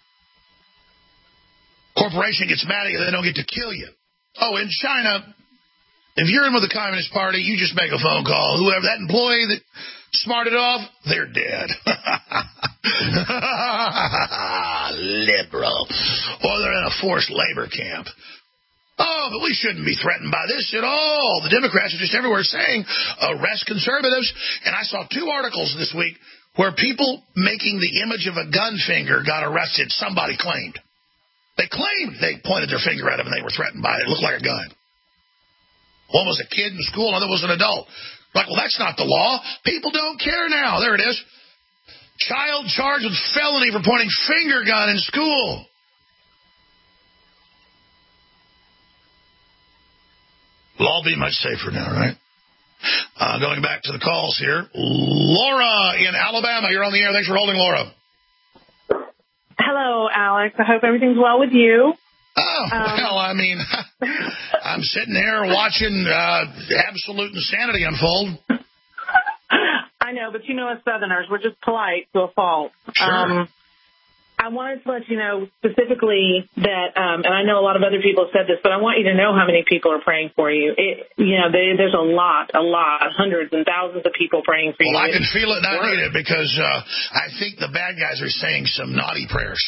corporation gets mad at you, they don't get to kill you. Oh, in China, if you're in with the Communist Party, you just make a phone call. Whoever, that employee that smarted off, they're dead. Liberal. Or they're in a forced labor camp. Oh, but we shouldn't be threatened by this at all. The Democrats are just everywhere saying, arrest conservatives. And I saw two articles this week where people making the image of a gun finger got arrested. Somebody claimed. They claimed they pointed their finger at him and they were threatened by it. It looked like a gun. One was a kid in school, another was an adult. Like, well, that's not the law. People don't care now. There it is. Child charged with felony for pointing finger gun in school. We'll all be much safer now, right? Uh, going back to the calls here. Laura in Alabama, you're on the air. Thanks for holding, Laura. Hello, Alex. I hope everything's well with you. Oh, um, well, I mean, I'm sitting here watching uh, absolute insanity unfold. I know, but you know us Southerners, we're just polite to a fault. Sure. Um, I wanted to let you know specifically that, um, and I know a lot of other people have said this, but I want you to know how many people are praying for you. It, you know, they, there's a lot, a lot, hundreds and thousands of people praying for well, you. Well, I can feel it and I need it because uh, I think the bad guys are saying some naughty prayers.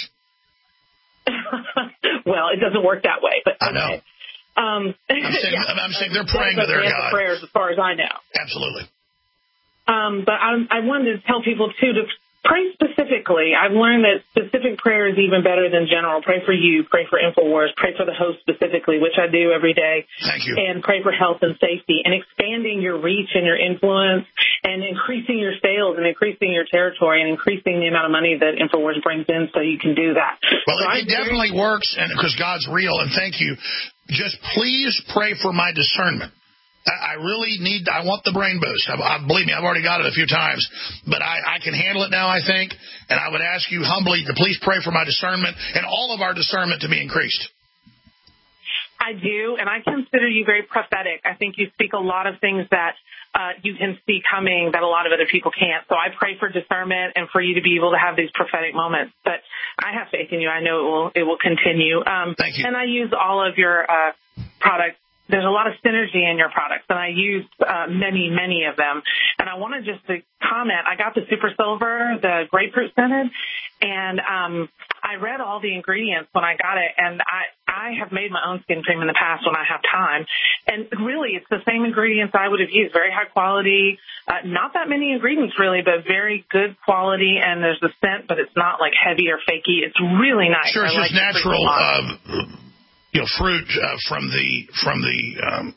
Well, it doesn't work that way, but I know. Okay. Um, I'm, saying, yeah. I'm saying they're praying to their God. Prayers, as far as I know. Absolutely. Um, but I, I wanted to tell people too to pray specifically. I've learned that specific prayer is even better than general. Pray for you. Pray for InfoWars. Pray for the host specifically, which I do every day. Thank you. And pray for health and safety and expanding your reach and your influence and increasing your sales and increasing your territory and increasing the amount of money that InfoWars brings in so you can do that. Well, so it, it definitely works and because God's real. And thank you. Just please pray for my discernment. I really need, I want the brain boost. I, I, believe me, I've already got it a few times, but I, I can handle it now, I think. And I would ask you humbly to please pray for my discernment and all of our discernment to be increased. I do, and I consider you very prophetic. I think you speak a lot of things that uh, you can see coming that a lot of other people can't. So I pray for discernment and for you to be able to have these prophetic moments. But I have faith in you. I know it will, it will continue. Um, Thank you. And I use all of your uh, products. There's a lot of synergy in your products, and I use uh, many, many of them. And I wanted just to comment, I got the Super Silver, the grapefruit scented, and um, I read all the ingredients when I got it, and I, I have made my own skin cream in the past when I have time. And really, it's the same ingredients I would have used, very high quality, uh, not that many ingredients really, but very good quality, and there's the scent, but it's not like heavy or fakey. It's really nice. Sure, it's I just like natural uh, you know, fruit uh, from the, from the, um,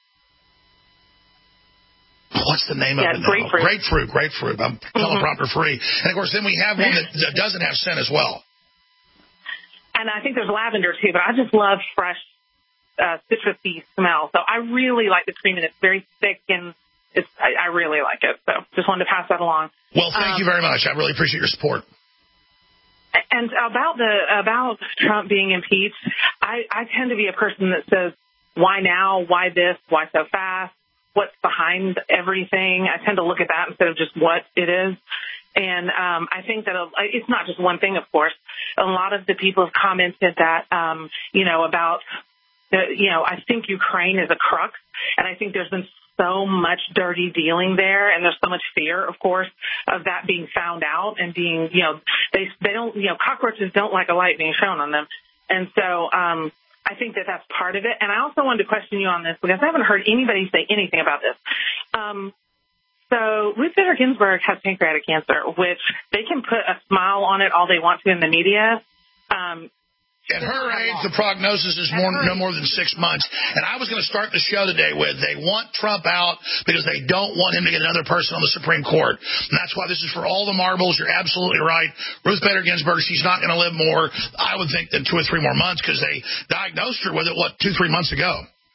what's the name yeah, of it now? Grapefruit. Grapefruit, grapefruit. I'm Mm-hmm. teleprompter free. And, of course, then we have one that, that doesn't have scent as well. And I think there's lavender, too, but I just love fresh uh, citrusy smell. So I really like the cream, and it's very thick, and it's, I, I really like it. So just wanted to pass that along. Well, thank um, you very much. I really appreciate your support. And about the about Trump being impeached, I, I tend to be a person that says, why now? Why this? Why so fast? What's behind everything? I tend to look at that instead of just what it is. And um, I think that it's not just one thing, of course. A lot of the people have commented that, um, you know, about, the, you know, I think Ukraine is a crux. And I think there's been so much dirty dealing there, and there's so much fear, of course, of that being found out and being, you know, they they don't, you know, cockroaches don't like a light being shown on them. And so um, I think that that's part of it. And I also wanted to question you on this because I haven't heard anybody say anything about this. Um, so Ruth Bader Ginsburg has pancreatic cancer, which they can put a smile on it all they want to in the media. Um, At her age, the prognosis is more, no more than six months. And I was going to start the show today with they want Trump out because they don't want him to get another person on the Supreme Court. And that's why this is for all the marbles. You're absolutely right. Ruth Bader Ginsburg, she's not going to live more, I would think, than two or three more months because they diagnosed her with it, what, two, three months ago.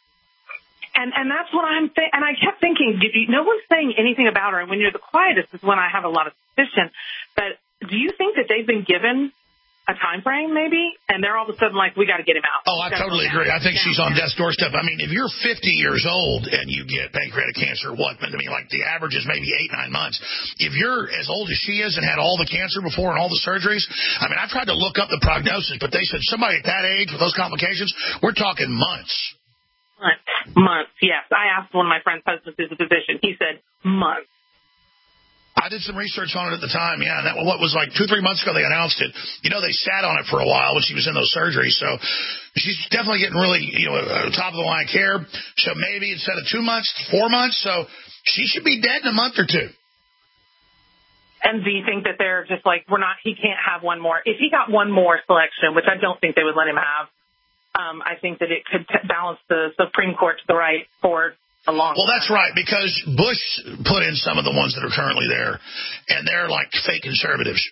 And and that's what I'm th- and I kept thinking, no one's saying anything about her. And when you're the quietest is when I have a lot of suspicion. But do you think that they've been given a time frame maybe, and they're all of a sudden like, we got to get him out? Oh, I totally agree. I think she's on death's doorstep. I mean, if you're fifty years old and you get pancreatic cancer, what? I mean, like the average is maybe eight, nine months. If you're as old as she is and had all the cancer before and all the surgeries, I mean, I've tried to look up the prognosis, but they said somebody at that age with those complications, we're talking months. Months. Months, yes. I asked one of my friend's husbands who's a physician. He said months. I did some research on it at the time, yeah. And that, what was like two, three months ago they announced it. You know, they sat on it for a while when she was in those surgeries. So she's definitely getting really, you know, uh, top-of-the-line care. So maybe instead of two months, four months. So she should be dead in a month or two. And do you think that they're just like, we're not, he can't have one more. If he got one more selection, which I don't think they would let him have, um, I think that it could t- balance the Supreme Court to the right for a long Well, time. that's right, because Bush put in some of the ones that are currently there, and they're like fake conservatives.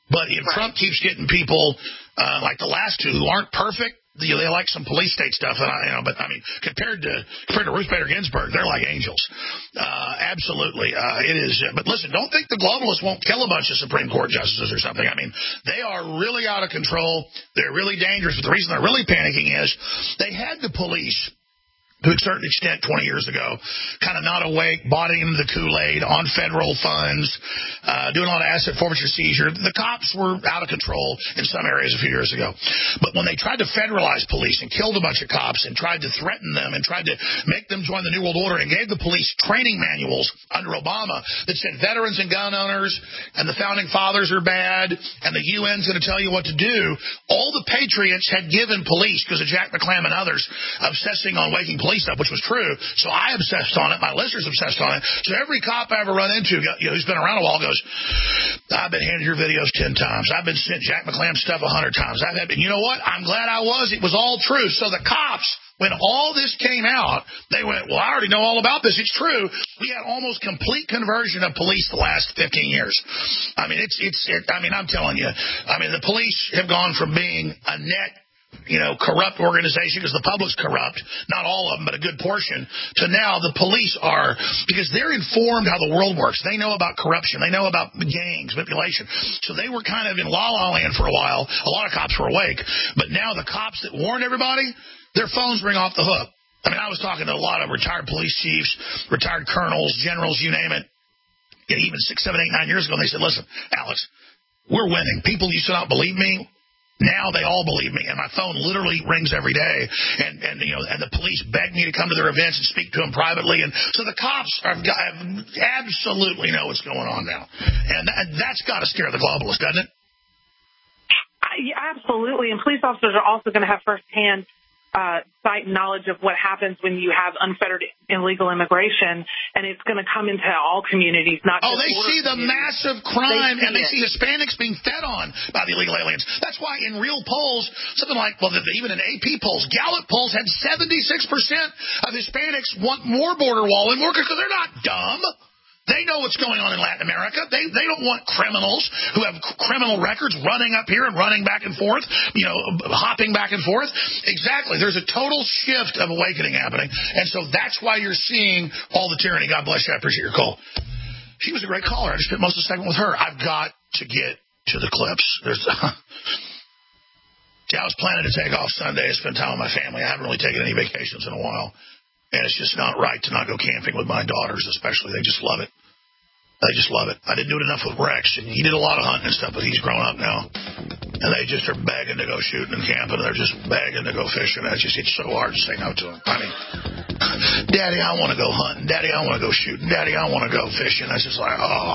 But if right. Trump keeps getting people uh, like the last two who aren't perfect, you know, they like some police state stuff, and I, you know. But I mean, compared to compared to Ruth Bader Ginsburg, they're like angels. Uh, absolutely, uh, it is. Uh, but listen, don't think the globalists won't kill a bunch of Supreme Court justices or something. I mean, they are really out of control. They're really dangerous. But the reason they're really panicking is they had the police, to a certain extent, twenty years ago, kind of not awake, bought into the Kool-Aid on federal funds, uh, doing a lot of asset forfeiture seizure. The cops were out of control in some areas a few years ago. But when they tried to federalize police and killed a bunch of cops and tried to threaten them and tried to make them join the New World Order and gave the police training manuals under Obama that said veterans and gun owners and the founding fathers are bad and the U N's going to tell you what to do, all the patriots had given police, because of Jack McClam and others, obsessing on waking police stuff, which was true. So I obsessed on it. My listeners obsessed on it. So every cop I ever run into, you know, who's been around a while, goes, I've been handed your videos ten times. I've been sent Jack McClam stuff a hundred times. I've had, and you know what? I'm glad I was. It was all true. So the cops, when all this came out, they went, well, I already know all about this. It's true. We had almost complete conversion of police the last fifteen years. I mean, it's, it's, it, I mean, I'm telling you, I mean, the police have gone from being a net, you know, corrupt organization, because the public's corrupt, not all of them, but a good portion, to now the police are, because they're informed how the world works. They know about corruption. They know about gangs, manipulation. So they were kind of in la-la land for a while. A lot of cops were awake. But now the cops that warn everybody, their phones ring off the hook. I mean, I was talking to a lot of retired police chiefs, retired colonels, generals, you name it, and even six, seven, eight, nine years ago, and they said, listen, Alex, we're winning. People used to not believe me. Now they all believe me, and my phone literally rings every day, and, and you know, and the police beg me to come to their events and speak to them privately, and so the cops are, have absolutely know what's going on now, and that, that's got to scare the globalists, doesn't it? Yeah, absolutely, and police officers are also going to have firsthand uh, sight and knowledge of what happens when you have unfettered illegal immigration, and it's going to come into all communities, not oh, just they see the massive crime, they and they it. see Hispanics being fed on by the illegal aliens. That's why in real polls, something like, well, even in A P polls, Gallup polls had seventy-six percent of Hispanics want more border wall and more, because they're not dumb. They know what's going on in Latin America. They they don't want criminals who have criminal records running up here and running back and forth, you know, hopping back and forth. Exactly. There's a total shift of awakening happening. And so that's why you're seeing all the tyranny. God bless you. I appreciate your call. She was a great caller. I just spent most of the segment with her. I've got to get to the clips. There's... See, I was planning to take off Sunday and spend time with my family. I haven't really taken any vacations in a while. And it's just not right to not go camping with my daughters, especially. They just love it. They just love it. I didn't do it enough with Rex, and he did a lot of hunting and stuff, but he's grown up now. And they just are begging to go shooting and camping. They're just begging to go fishing. It's just, it's so hard to say no to them. I mean, Daddy, I want to go hunting. Daddy, I want to go shooting. Daddy, I want to go fishing. It's just like, oh.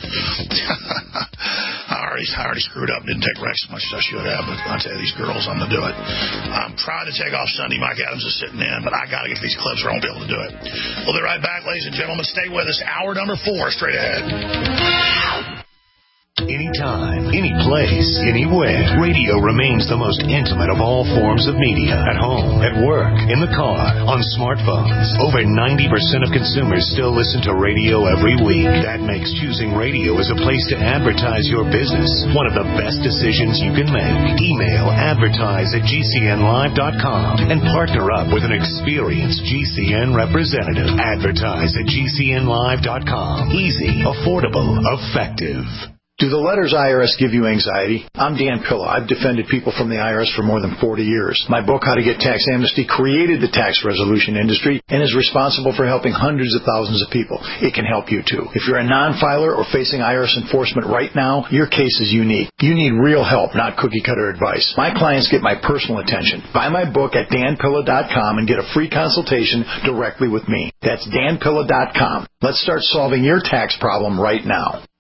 I already, I already screwed up. Didn't take Rex as much as I should have, but I tell you, these girls, I'm going to do it. I'm trying to take off Sunday. Mike Adams is sitting in, but I got to get these clips or I won't be able to do it. We'll be right back, ladies and gentlemen. Stay with us. Hour number four, straight ahead. Anytime, any place, anywhere. Radio remains the most intimate of all forms of media. At home, at work, in the car, on smartphones. Over ninety percent of consumers still listen to radio every week. That makes choosing radio as a place to advertise your business one of the best decisions you can make. Email advertise at G C N live dot com and partner up with an experienced G C N representative. Advertise at G C N live dot com. Easy, affordable, effective. Do the letters I R S give you anxiety? I'm Dan Pilla. I've defended people from the I R S for more than forty years. My book, How to Get Tax Amnesty, created the tax resolution industry and is responsible for helping hundreds of thousands of people. It can help you, too. If you're a non-filer or facing I R S enforcement right now, your case is unique. You need real help, not cookie-cutter advice. My clients get my personal attention. Buy my book at Dan Pilla dot com and get a free consultation directly with me. That's Dan Pilla dot com. Let's start solving your tax problem right now.